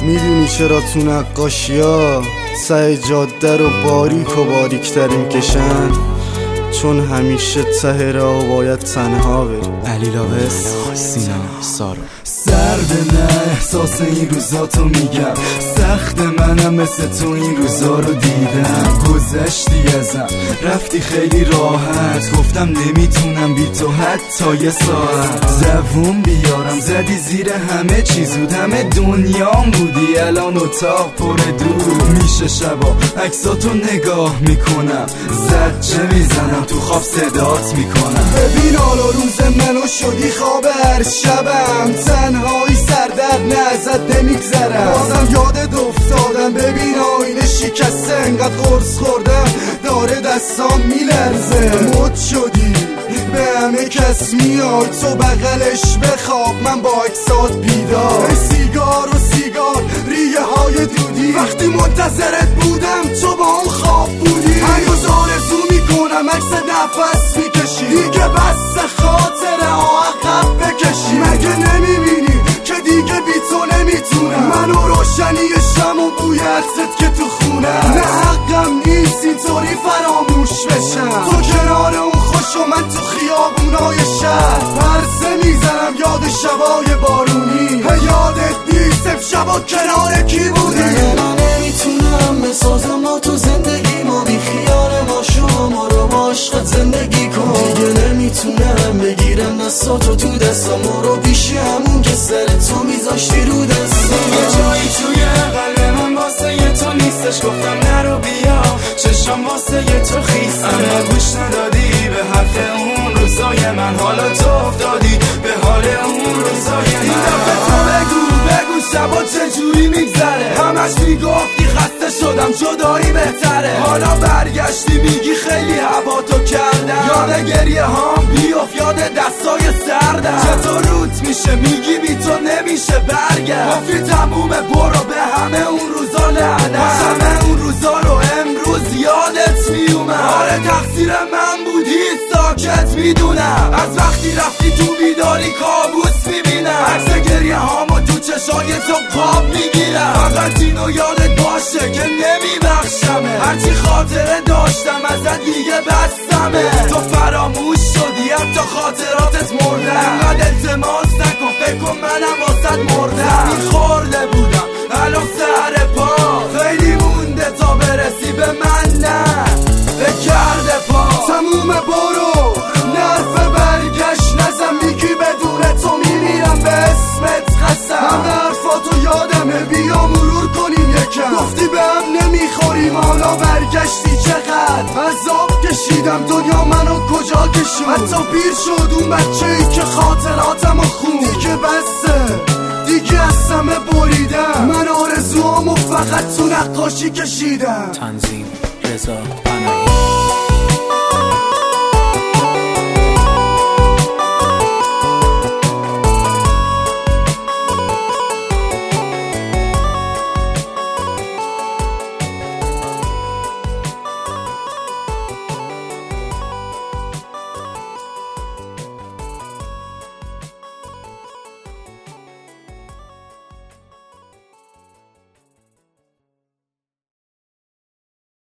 میدونی چرا تو نقاشی‌ها ته جاده رو باریک و باریک‌تر میکشن؟ چون همیشه ته راه باید تنها بری. علی لاوس، سینا سارو. سرد نه احساس این روزا تو میگم، سخت منم مثل تو این روزا رو دیدم. گذشتی ازم رفتی خیلی راحت، گفتم نمیتونم بی تو حتی یه ساعت. زبون بیارم زدی زیر همه چیزود، همه دنیام بودی الان اتاق پر دود. میشه شبا عکساتو نگاه میکنم، زجه میزنم تو خواب صدات میکنم. ببین حالا روز منو شدی خواب هر شبم، تنهایی سردرد نه ازت نمیگذرم. بازم یادت افتادم ببین آینه شکسته، انقدر قرص خوردم داره دستام میلرزه. مد شدی به همه کس میای، تو بغلش بخواب من با عکسات بیدار. سیگار و سیگار ریه های دودی، وقتی منتظرت بودم تو با اون خواب بودی. هنوز آرزو میکنم عکس نفس میکشی، دیگه بس خاطره ها عقب بکشی. مگه نمیبینی که دیگه بی تو نمیتونم، منو روشنی شم و بوی عطرت که تو خونه. نه حقم نیست اینطوری فراموش بشم، تو کنار اون خوش و من تو خیابونای شهر. پرسه میزنم یاد شبای بارونی، یادت نیست امشبا کنار کی بودی. من نمیتونم بسازم با تو زندگی ما، بی خیال ما شما رو با عشقت زندگی کن. دیگه نمیتونم بگیرم دستاتو تو دستم، ما رو پیش همون که سر تو میذاشتی رو دستم. یه جایی توی قلب من واسه یه تو نیستش، گفتم نرو بیا چشم واسه یه تو خیسته. اما گوش ندادی به حرف اون روزای من، حالا تو افتادی به حال اون روزای من. این دفعه تو بگو شبا چجوری میگذره، همش میگفتی خسته شدم جدایی بهتره. حالا برگشتی میگی خیلی هوا تو کردم، یاد گریه هام بیاف یاد دستای سردم. چطور روت میشه میگی بی تو نمیشه برگرد، گفتی تمومه برو به همه اون روزا لعنت. همه اون روزا رو امروز یادت میومد، آره تقصیر من بودی ساکت میدونم. از وقتی رفتی تو بیداری کابوس میبینم، عکس گریه هامو تو چشای تو قاب میگیرم. فقط اینو یادت باشه که نمیبخشمه، هرچی خاطره داشتم ازت دیگه بستمه. تو فراموش شدی حتی خاطراتت مردم، انقدر التماس نکن فکر کن منم واسط مردم. زمین خورده بودم الان سر پا، خیلی مونده تا برسی به من، نه به گرد پا. تمومه برو نرف برگشت نزن، میگی بدون تو میمیرم به اسمت قسم. همه حرفاتو یادمه بیا مرور کنیم یکم، گفتی به هم نمیخوریم حالا برگشتی. چقدر عذاب کشیدم دنیا منو کجا کشون، حتی پیر شد اون بچه‌ای که خاطراتمو خون. دیگه بسه دیگه از همه بریدم، من آرزوامو فقط تو نقاشی کشیدم. تنظیم رضا پناهی.